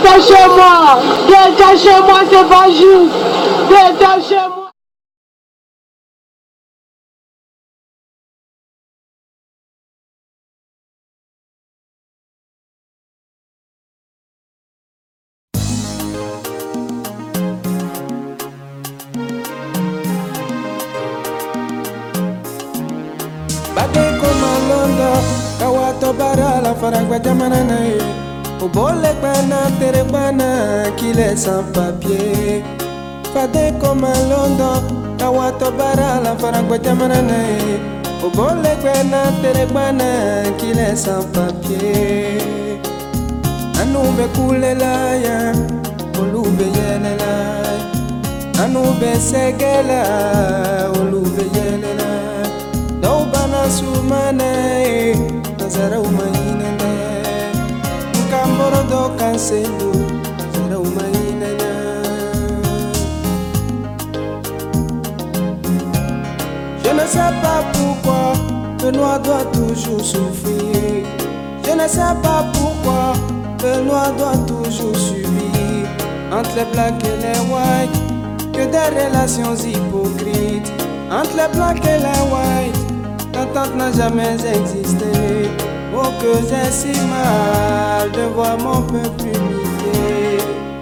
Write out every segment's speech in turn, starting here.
Détachez-moi. Détachez-moi, c'est pas juste. Détachez-moi. Bade komalondo kawato bara la faragwa jamana na ye obole bana tere bana kile sans papier. Bade komalondo kawato bara la faragwa jamana na ye obole bana tere bana kile sans papier. Anube kulela ya olube yelela anube segela olube yelela Daubana sumane nazara umainene Nkamboro do kanselu nazara umainene Je ne sais pas pourquoi le noir doit toujours souffrir. Je ne sais pas pourquoi le noir doit toujours subir entre les blacks et les whites que des relations hypocrites. Entre les blacks et les whites l'entente n'a jamais existé. Oh que j'ai si mal de voir mon peuple humilié.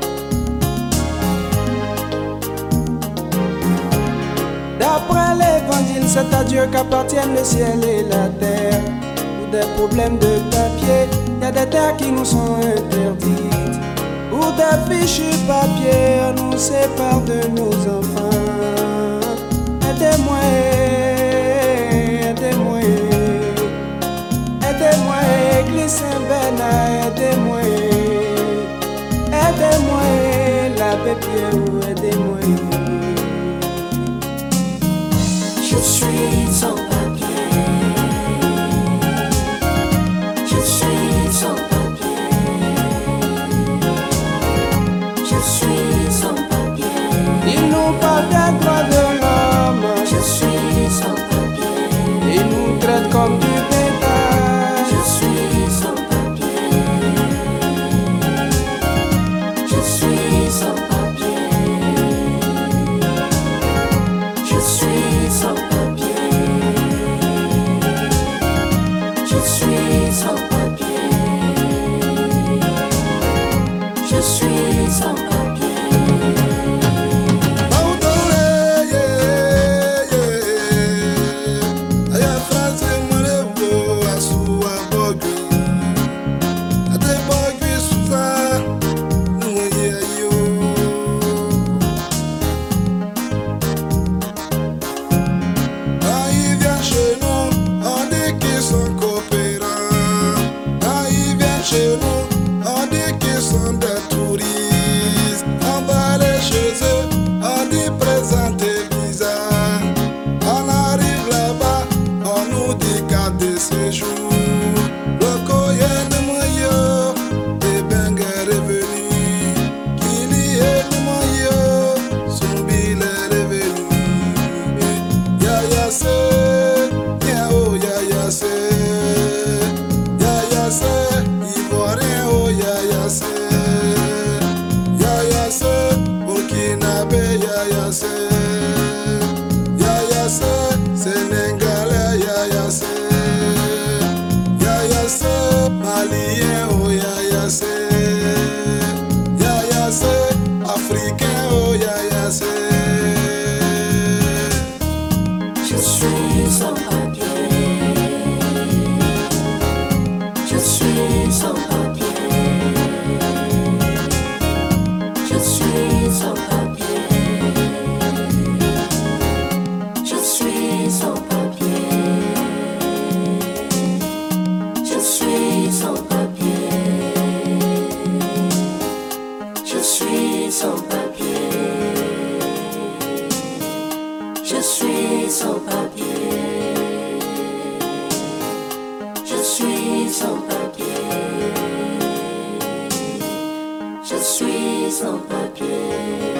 D'après l'évangile, c'est à Dieu qu'appartiennent le ciel et la terre. Pour des problèmes de papier, y a des terres qui nous sont interdites. Pour des fichus papiers, on nous sépare de nos enfants. Aidez-moi, aidez-moi, aidez-moi, Église Saint-Bernard, aidez-moi, aidez-moi, l'abbé Pierre, aidez-moi. Je suis sans papier. Je suis sans papier. Je suis sans papier. Ils nous parlent des droits de l'homme. Je suis sans papier. Ils nous traitent comme du bétail. Je suis sans papier. Je suis sans papier. Je suis sans papier. Je suis sans papier. Je suis sans papier. Chez nous, on dit qu'ils sont des touristes. On va aller chez eux, on dit présenter bizarre. On arrive là-bas, on nous dit carte de séjour. Le courrier de Moyo, et Bengue est revenu. Kili est de Moyo, son bill est revenu. Yaya c'est, yao yaya c'est, yaya c'est. Yaya se, Burkinabe Yaya se, Sénégalais Yaya se, Malien oh Yaya se, Africain oh Yaya se. Je suis sans papier. Je suis sans papier. Je suis sans papier. Je suis sans papier. Je suis sans papier. Je suis sans papier. Je suis sans papier. Je suis sans papier. Je suis sans papier.